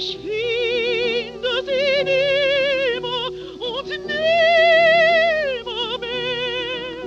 Ich finde sie nimmer und nimmermehr.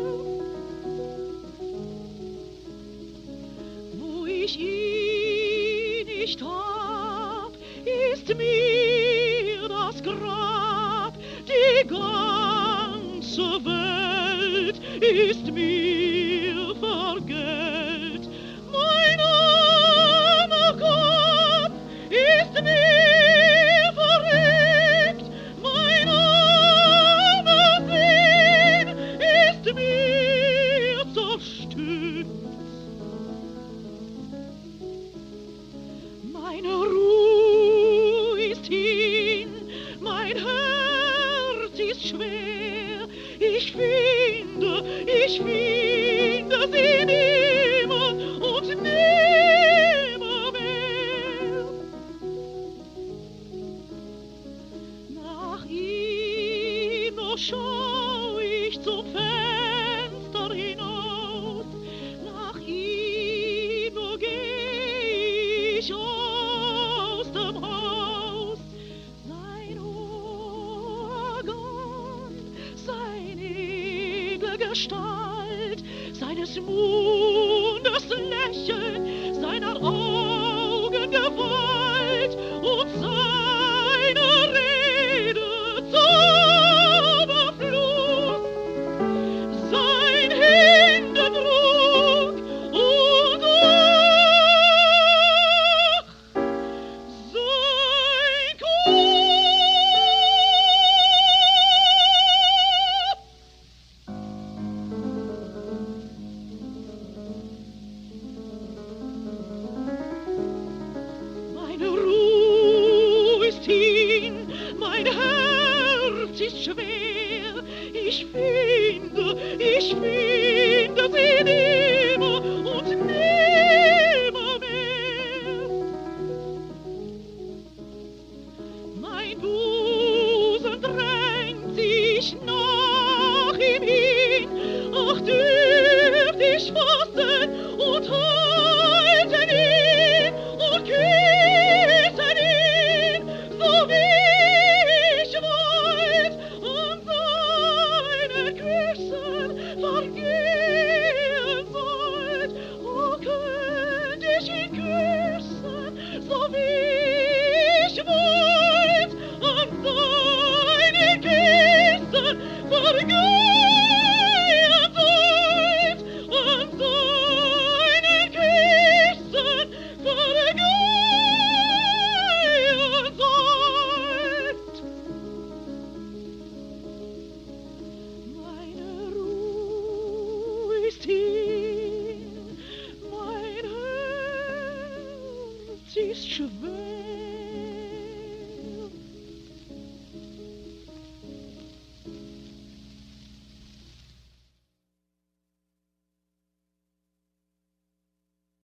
Wo ich ihn nicht hab, ist mir das Grab. Die ganze Welt ist mir vergällt. Mein armer Kopf ist mir verrückt. Mein armer Sinn ist mir zerstückt. Meine Ruhe ist hin, mein Herz ist schwer. Ich finde sie nimmer und nimmermehr. Nach ihnen schau ich zum Fenster hinaus, nach ihnen geh ich aus dem Haus. Sein Organ, seine edle Gestalt, seines Mundes Lächeln, seiner Augen Gewalt und seiner Rede Zauberfluss, sein Händedruck und sein Meine Ruhe ist hin, mein Herz ist schwer. Ich finde sie nimmer und nimmermehr. Mein Busen drängt sich nach ihm hin, ach, dürft ich fassen und halten ihn und küssen ihn, so wie ich wollt, an seinen Küssen vergehen wollt. Oh, könnt ich ihn küssen, so wie ich wollt, an seinen Küssen vergehen.